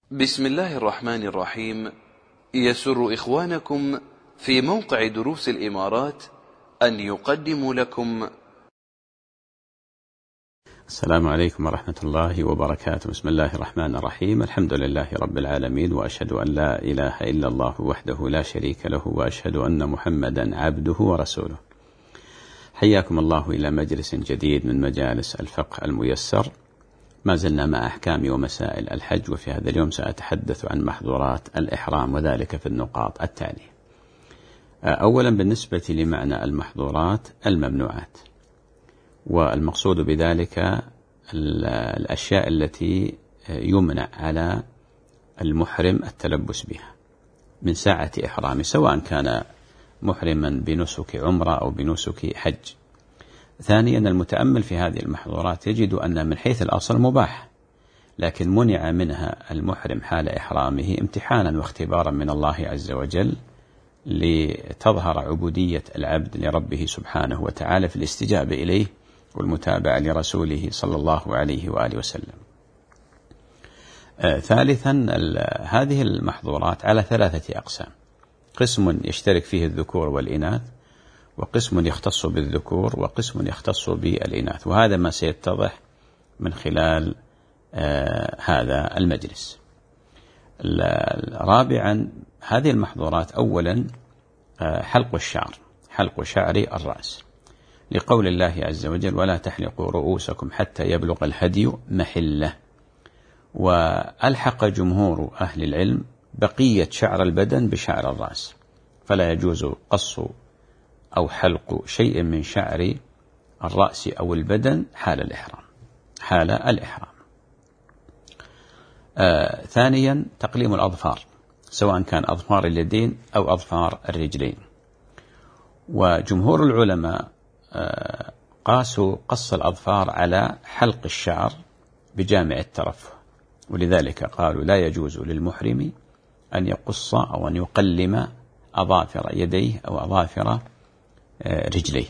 بسم الله الرحمن الرحيم. يسر إخوانكم في موقع دروس الإمارات أن يقدموا لكم. السلام عليكم ورحمة الله وبركاته. بسم الله الرحمن الرحيم. الحمد لله رب العالمين، وأشهد أن لا إله إلا الله وحده لا شريك له، وأشهد أن محمدا عبده ورسوله. حياكم الله إلى مجلس جديد من مجالس الفقه الميسر. ما زلنا مع أحكام ومسائل الحج، وفي هذا اليوم سأتحدث عن محظورات الإحرام، وذلك في النقاط التالية. أولا، بالنسبة لمعنى المحظورات الممنوعات، والمقصود بذلك الأشياء التي يمنع على المحرم التلبس بها من ساعة إحرامه، سواء كان محرما بنسك عمرة أو بنسك حج. ثانيا، المتأمل في هذه المحظورات يجد أن من حيث الأصل مباح، لكن منع منها المحرم حال إحرامه امتحانا واختبارا من الله عز وجل، لتظهر عبودية العبد لربه سبحانه وتعالى في الاستجابة إليه والمتابعة لرسوله صلى الله عليه وآله وسلم. ثالثا، هذه المحظورات على 3 أقسام: قسم يشترك فيه الذكور والإناث، وقسم يختص بالذكور، وقسم يختص بالإناث، وهذا ما سيتضح من خلال هذا المجلس. رابعا، هذه المحظورات أولا حلق الشعر، حلق شعر الرأس، لقول الله عز وجل: ولا تحلقوا رؤوسكم حتى يبلغ الهدي محله. وألحق جمهور أهل العلم بقية شعر البدن بشعر الرأس، فلا يجوز قص أو حلق شيء من شعر الرأس أو البدن حال الإحرام. ثانيا، تقليم الأظفار، سواء كان أظفار اليدين أو أظفار الرجلين. وجمهور العلماء قاسوا قص الأظفار على حلق الشعر بجامع الترفه، ولذلك قالوا لا يجوز للمحرم أن يقص أو أن يقلم أظافر يديه أو أظافر رجليه.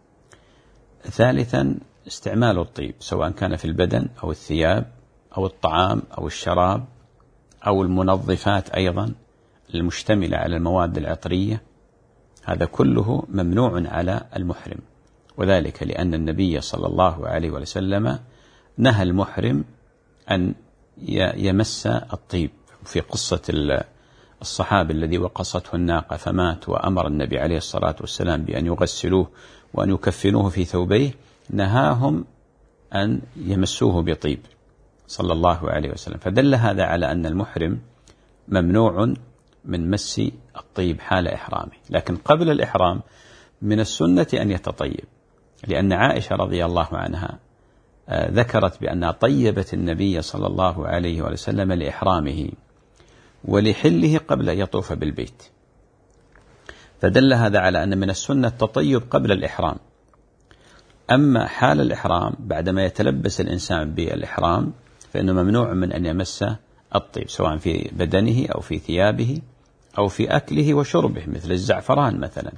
ثالثا، استعمال الطيب، سواء كان في البدن أو الثياب أو الطعام أو الشراب أو المنظفات أيضا المشتملة على المواد العطرية، هذا كله ممنوع على المحرم، وذلك لأن النبي صلى الله عليه وسلم نهى المحرم أن يمس الطيب. في قصة الصحابي الذي وقصته الناقة فمات، وأمر النبي عليه الصلاة والسلام بأن يغسلوه وأن يكفنوه في ثوبيه، نهاهم أن يمسوه بطيب صلى الله عليه وسلم. فدل هذا على أن المحرم ممنوع من مس الطيب حال إحرامه. لكن قبل الإحرام من السنة أن يتطيب، لأن عائشة رضي الله عنها ذكرت بأنها طيبت النبي صلى الله عليه وسلم لإحرامه ولحله قبل أن يطوف بالبيت، فدل هذا على أن من السنة التطيب قبل الإحرام. أما حال الإحرام بعدما يتلبس الإنسان بالإحرام فإنه ممنوع من أن يمس الطيب، سواء في بدنه أو في ثيابه أو في أكله وشربه، مثل الزعفران مثلا.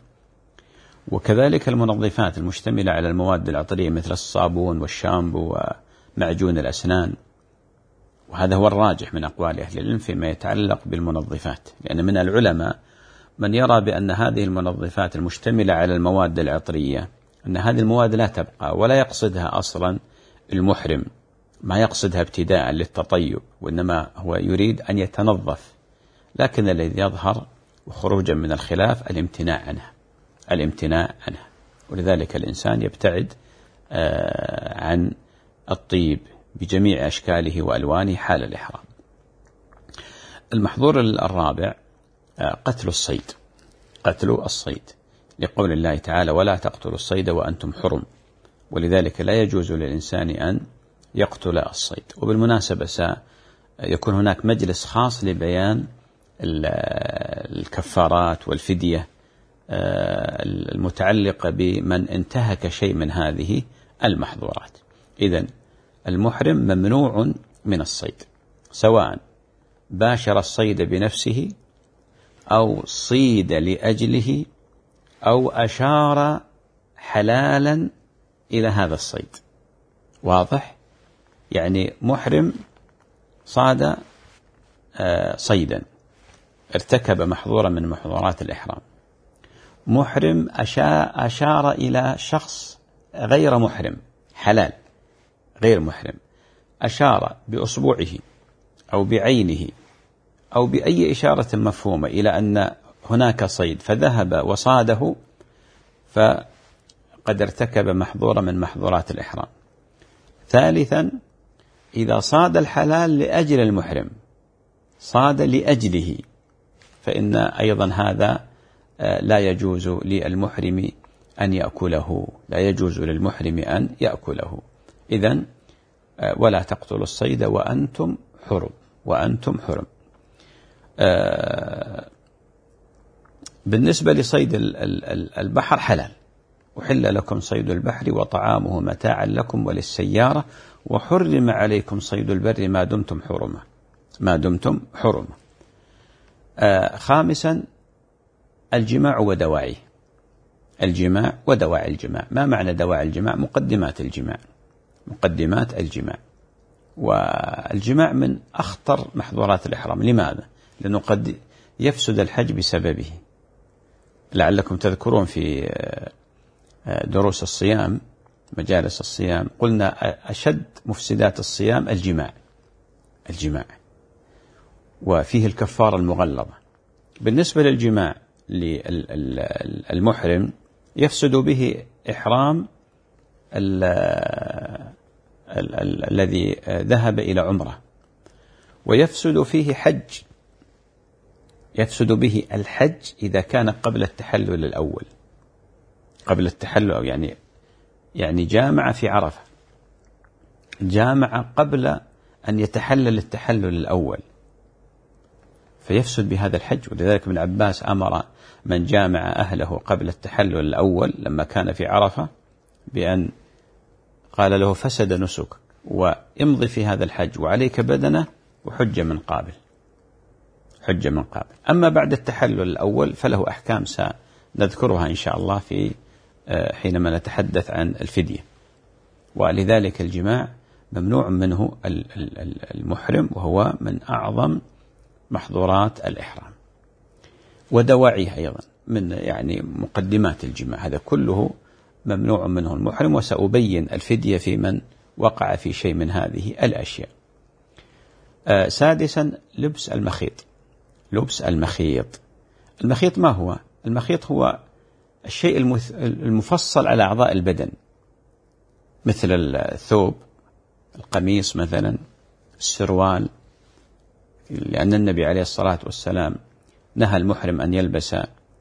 وكذلك المنظفات المشتملة على المواد العطرية مثل الصابون والشامبو ومعجون الأسنان، وهذا هو الراجح من أقوال أهل العلم فيما يتعلق بالمنظفات، لأن من العلماء من يرى بأن هذه المنظفات المشتملة على المواد العطرية أن هذه المواد لا تبقى ولا يقصدها أصلا المحرم، ما يقصدها ابتداء للتطيب، وإنما هو يريد أن يتنظف. لكن الذي يظهر وخروجا من الخلاف الامتناع عنها، ولذلك الإنسان يبتعد عن الطيب بجميع أشكاله وألوانه حال الإحرام. المحظور الرابع قتل الصيد، لقول الله تعالى: ولا تقتلوا الصيد وأنتم حرم، ولذلك لا يجوز للإنسان أن يقتل الصيد. وبالمناسبة سيكون هناك مجلس خاص لبيان الكفارات والفدية المتعلقة بمن انتهك شيء من هذه المحظورات. إذن المحرم ممنوع من الصيد، سواء باشر الصيد بنفسه أو صيد لأجله أو أشار حلالا إلى هذا الصيد. واضح؟ يعني محرم صاد صيدا ارتكب محظورا من محظورات الإحرام، محرم أشار إلى شخص غير محرم حلال غير محرم، أشار بأصبعه أو بعينه أو بأي إشارة مفهومة إلى أن هناك صيد فذهب وصاده، فقد ارتكب محظورا من محظورات الإحرام. ثالثا، إذا صاد الحلال لأجل المحرم، صاد لأجله، فإن أيضا هذا لا يجوز للمحرم أن يأكله، لا يجوز للمحرم أن يأكله. إذن ولا تقتلوا الصيد وأنتم حرم، وأنتم حرم. بالنسبة لصيد البحر حلال، أحل لكم صيد البحر وطعامه متاعا لكم وللسيارة وحرم عليكم صيد البر ما دمتم حرما، ما دمتم حرما. خامسا، الجماع ودواعيه، الجماع ودواعي الجماع. ما معنى دواعي الجماع؟ مقدمات الجماع، مقدمات الجماع. والجماع من أخطر محظورات الإحرام. لماذا؟ لأنه قد يفسد الحج بسببه. لعلكم تذكرون في دروس الصيام، مجالس الصيام، قلنا أشد مفسدات الصيام الجماع، الجماع، وفيه الكفارة المغلظة. بالنسبة للجماع للمحرم يفسد به إحرام الذي ذهب إلى عمرة، ويفسد فيه حج، يفسد به الحج إذا كان قبل التحلل الأول، قبل التحلل، أو يعني جامع في عرفة، جامع قبل أن يتحلل التحلل الأول، فيفسد بهذا الحج. ولذلك ابن عباس أمر من جامع أهله قبل التحلل الأول لما كان في عرفة بأن قال له فسد نسك، وامضي في هذا الحج وعليك بدنه وحج من قابل، حج من قابل. أما بعد التحلل الأول فله أحكام سنذكرها إن شاء الله في حينما نتحدث عن الفدية. ولذلك الجماع ممنوع منه المحرم، وهو من أعظم محظورات الإحرام. ودواعيه أيضا من مقدمات الجماع، هذا كله ممنوع منه المحرم، وسأبين الفدية في من وقع في شيء من هذه الأشياء. سادسا، لبس المخيط، لبس المخيط. المخيط ما هو؟ المخيط هو الشيء المفصل على أعضاء البدن، مثل الثوب، القميص مثلا، السروال، لأن النبي عليه الصلاة والسلام نهى المحرم أن يلبس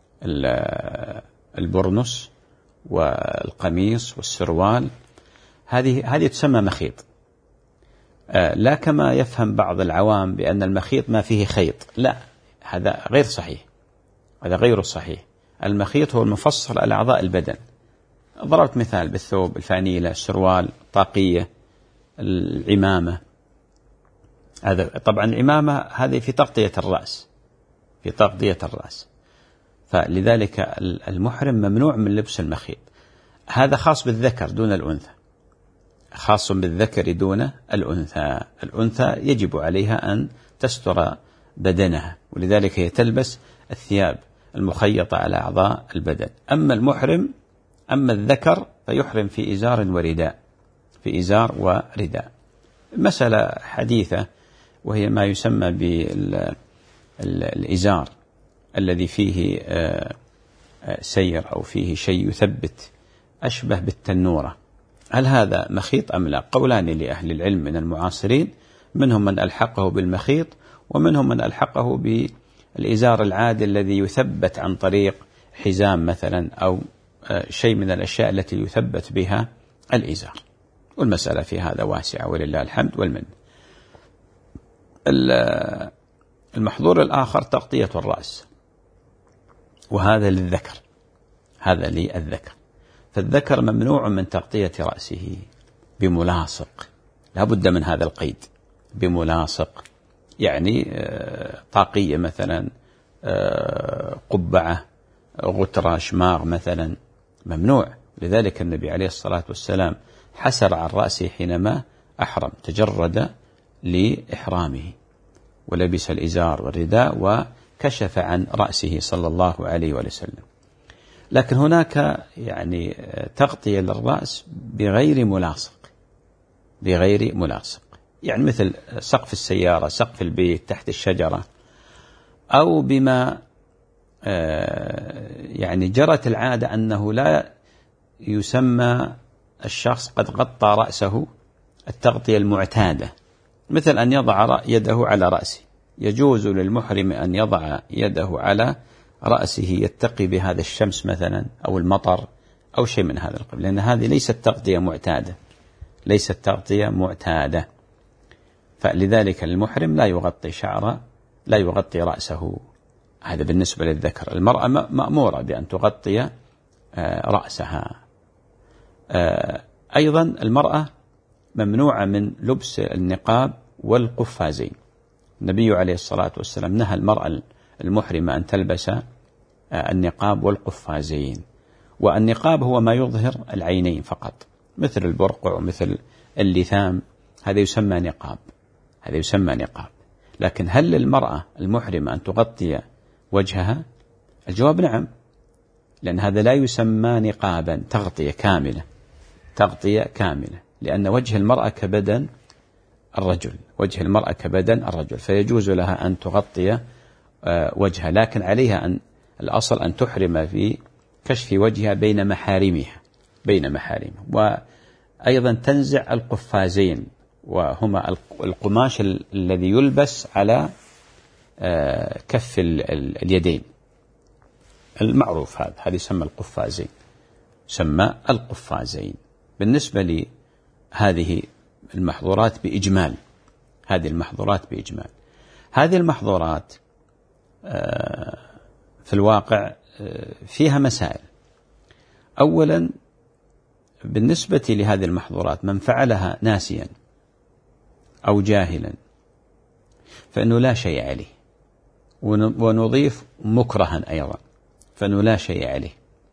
البرنس والقميص والسروال، هذه تسمى مخيط. لا كما يفهم بعض العوام بأن المخيط ما فيه خيط، لا، هذا غير صحيح، هذا غير صحيح. المخيط هو المفصل على أعضاء البدن. ضربت مثال بالثوب، الفانيلة، السروال، الطاقية، العمامة. هذا طبعا العمامة هذه في تغطية الرأس، في تغطية الرأس، فلذلك المحرم ممنوع من لبس المخيط. هذا خاص بالذكر دون الأنثى، خاص بالذكر دون الأنثى. الأنثى يجب عليها أن تستر بدنها، ولذلك هي تلبس الثياب المخيطة على أعضاء البدن. أما المحرم، أما الذكر فيحرم في إزار ورداء، في إزار ورداء. مسألة حديثة وهي ما يسمى بالإزار الذي فيه سير أو فيه شيء يثبت، أشبه بالتنورة. هل هذا مخيط أم لا؟ قولان لأهل العلم من المعاصرين، منهم من ألحقه بالمخيط، ومنهم من ألحقه بالإزار العادي الذي يثبت عن طريق حزام مثلا، أو شيء من الأشياء التي يثبت بها الإزار. والمسألة في هذا واسعة ولله الحمد والمن. المحظور الآخر تغطية الرأس، وهذا للذكر، هذا للذكر. فالذكر ممنوع من تغطية رأسه بملاصق، لا بد من هذا القيد، بملاصق، طاقية مثلا، قبعة، غترة، شماغ مثلا، ممنوع. لذلك النبي عليه الصلاة والسلام حسر عن رأسه حينما أحرم، تجرد لإحرامه، ولبس الإزار والرداء وكشف عن رأسه صلى الله عليه وسلم. لكن هناك يعني تغطية للرأس بغير ملاصق، يعني مثل سقف السيارة، سقف البيت، تحت الشجرة، أو بما يعني جرت العادة أنه لا يسمى الشخص قد غطى رأسه التغطية المعتادة، مثل أن يضع يده على رأسه. يجوز للمحرم أن يضع يده على رأسه يتقي بهذا الشمس مثلا أو المطر أو شيء من هذا القبيل، لأن هذه ليست تغطية معتادة. فلذلك المحرم لا يغطي شعره، لا يغطي رأسه. هذا بالنسبة للذكر. المرأة مأمورة بأن تغطي رأسها. أيضا المرأة ممنوعة من لبس النقاب والقفازين. النبي عليه الصلاة والسلام نهى المرأة المحرمة أن تلبس النقاب والقفازين. والنقاب هو ما يظهر العينين فقط، مثل البرقع ومثل اللثام، هذا يسمى نقاب. لكن هل للمرأة المحرمة أن تغطي وجهها؟ الجواب نعم، لأن هذا لا يسمى نقابا، تغطية كاملة، لأن وجه المرأة كبدن الرجل، فيجوز لها أن تغطي وجهها، لكن عليها الأصل أن تحرم في كشف وجهها بين محارمها. وأيضا تنزع القفازين، وهما القماش الذي يلبس على كف اليدين المعروف، هذا يسمى القفازين. بالنسبة لهذه المحظورات بإجمال، هذه المحظورات في الواقع فيها مسائل. أولا، بالنسبة لهذه المحظورات من فعلها ناسيا أو جاهلا فإنه لا شيء عليه، ونضيف مكرها أيضا فإنه لا شيء عليه،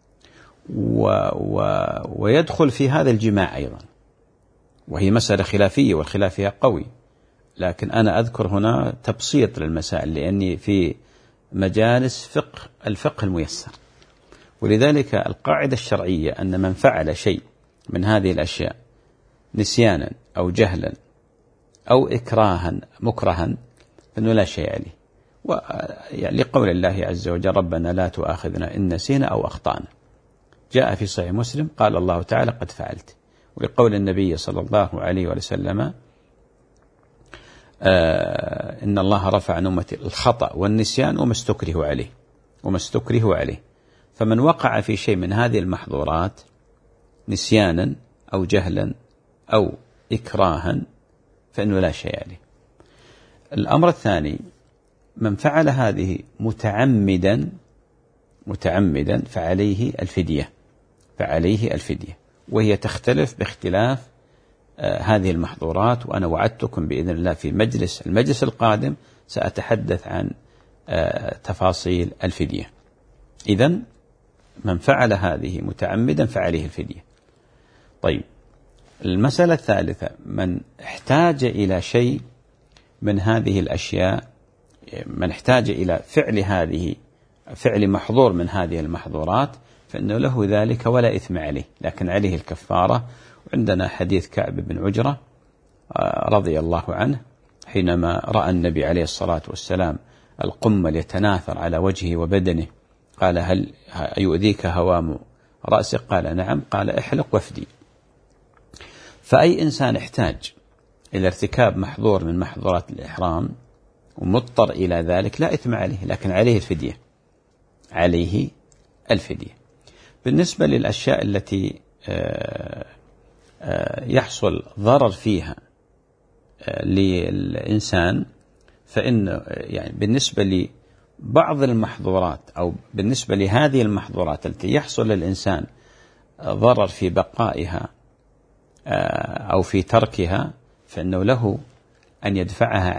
ويدخل في هذا الجماع أيضا، وهي مسألة خلافية والخلاف فيها قوي، لكن أنا أذكر هنا تبسيط للمسائل لأني في مجالس الفقه الميسر. ولذلك القاعدة الشرعية أن من فعل شيء من هذه الأشياء نسيانا أو جهلا أو مكرها فإنه لا شيء عليه. يعني لقول الله عز وجل ربنا لا تؤاخذنا إن نسينا أو أخطأنا، جاء في صحيح مسلم قال الله تعالى قد فعلت. ولقول النبي صلى الله عليه وسلم إن الله رفع عن أمتي الخطأ والنسيان وما استكره عليه. فمن وقع في شيء من هذه المحظورات نسيانا أو جهلا أو إكراها فإنه لا شيء عليه. الأمر الثاني، من فعل هذه متعمدا فعليه الفدية، وهي تختلف باختلاف هذه المحظورات. وأنا وعدتكم بإذن الله في المجلس القادم سأتحدث عن تفاصيل الفدية. إذن من فعل هذه متعمدا فعليه الفدية. طيب، المسألة الثالثة، من احتاج إلى شيء من هذه الأشياء، من احتاج إلى فعل محظور من هذه المحظورات فإنه له ذلك ولا إثم عليه، لكن عليه الكفارة. عندنا حديث كعب بن عجرة رضي الله عنه حينما رأى النبي عليه الصلاة والسلام القمل يتناثر على وجهه وبدنه، قال هل يؤذيك هوام رأسك؟ قال نعم. قال احلق وافدي. فأي إنسان احتاج إلى ارتكاب محظور من محظورات الإحرام ومضطر إلى ذلك لا إثم عليه، لكن عليه الفدية. بالنسبة للأشياء التي يحصل ضرر فيها للإنسان، فإن يعني بالنسبة لبعض المحظورات أو بالنسبة لهذه المحظورات التي يحصل للإنسان ضرر في بقائها أو في تركها، فإنه له أن يدفعها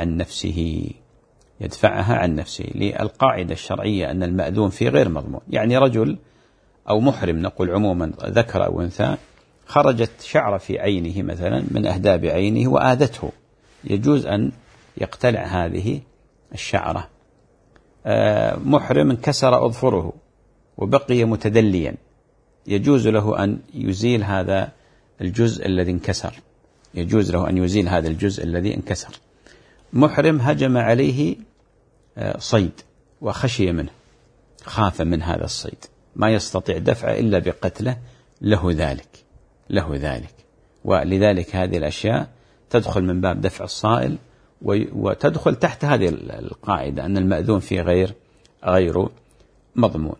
عن نفسه للقاعدة الشرعية أن المأذون فيه غير مضمون. يعني رجل أو محرم نقول عموما ذكر أو أنثى خرجت شعر في عينه مثلا من أهداب عينه وآذته، يجوز أن يقتلع هذه الشعرة. محرم انكسر أظفره وبقي متدليا، يجوز له أن يزيل هذا الجزء الذي انكسر، يجوز له أن يزيل هذا الجزء الذي انكسر. محرم هجم عليه صيد وخشي منه، خاف من هذا الصيد، ما يستطيع دفعه إلا بقتله، له ذلك. ولذلك هذه الأشياء تدخل من باب دفع الصائل، وتدخل تحت هذه القاعدة أن المأذون فيه غير مضمون،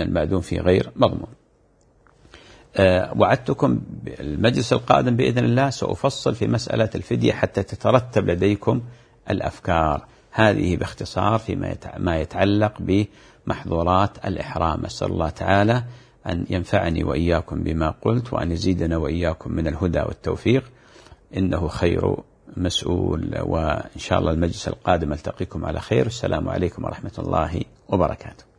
وعدتكم المجلس القادم بإذن الله سأفصل في مسألة الفدية حتى تترتب لديكم الأفكار. هذه باختصار فيما يتعلق بمحظورات الإحرام. أسأل الله تعالى أن ينفعني وإياكم بما قلت، وأن يزيدنا وإياكم من الهدى والتوفيق، إنه خير مسؤول. وإن شاء الله المجلس القادم ألتقيكم على خير. السلام عليكم ورحمة الله وبركاته.